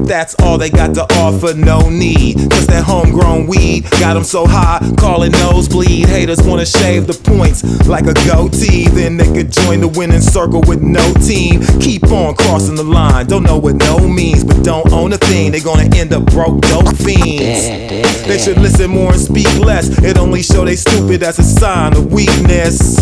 That's all they got to offer, no need. Cause that homegrown weed got them so high, call it nosebleed. Haters wanna shave the points like a goatee, then they could join the winning circle with no team. Keep on crossing the line, don't know what no means, but don't own a thing, they gonna end up broke dope fiends. They should listen more and speak less, it only show they stupid as a sign of weakness.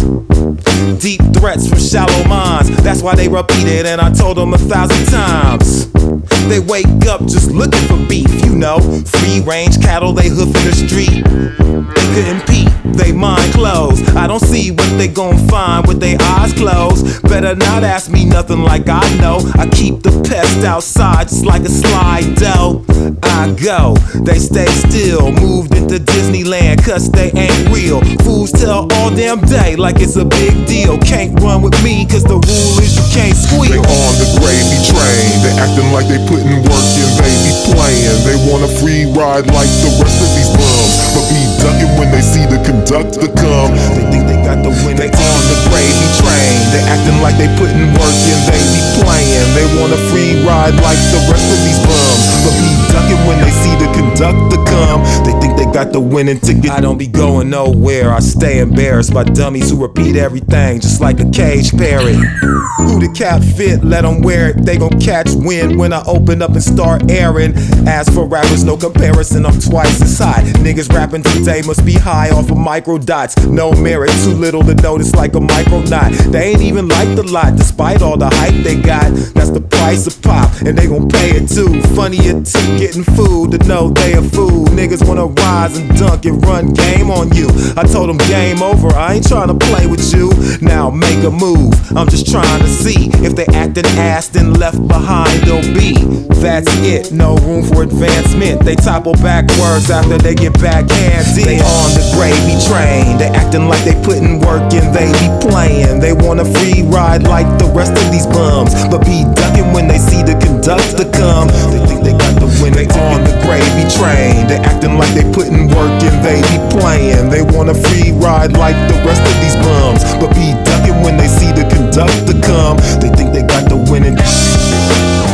Deep threats from shallow minds, that's why they repeat it, and I told them 1,000 times. They wake up just looking for beef, you know. Free range cattle they hoof in the street. They couldn't peep, they mind closed. I don't see what they gon' find with their eyes closed. Better not ask me nothing like I know. I keep the pest outside just like a Slido. I go, they stay still, moved into Disneyland cause they ain't real. Fools tell all damn day like it's a big deal. Can't run with me cause the rule is you can't squeal. They on the gravy train, they acting like they putting work in, they be playing. They want a free ride like the rest of these bums, but be ducking when they see the conductor come. They think they got the win, they on the gravy train. They acting like they putting work in, they be playing. They want a free ride like the rest of these bums, but be ducking when they see the conductor come. They think they got the winning ticket. I don't be going nowhere, I stay embarrassed by dummies who repeat everything just like a caged parrot. Who the cap fit, let them wear it, they gon' catch wind when I open up and start airing. As for rappers, no comparison, I'm twice as hot. Niggas rapping today must be high off of micro dots. No merit, too little to notice like a micro knot. They ain't even like the lot, despite all the hype they got. That's the price of pop, and they gon' pay it too. Funny it took getting food to know they a fool. Niggas wanna rise and dunk and run game on you. I told them game over, I ain't tryna play with you. Now make a move, I'm just trying to see if they acting ass then left behind they'll be. That's it, no room for advancement. They topple backwards after they get backhanded. They on the gravy train, they acting like they putting work in, they be playing. They want a free ride like the rest of these bums, but be ducking when they see the conductor come. They think they got the win, they on the gravy train. They acting like they putting work in, they be playing. They want a free ride like the rest of these bums, but be ducking when they see the conductor come. They think they got the winning.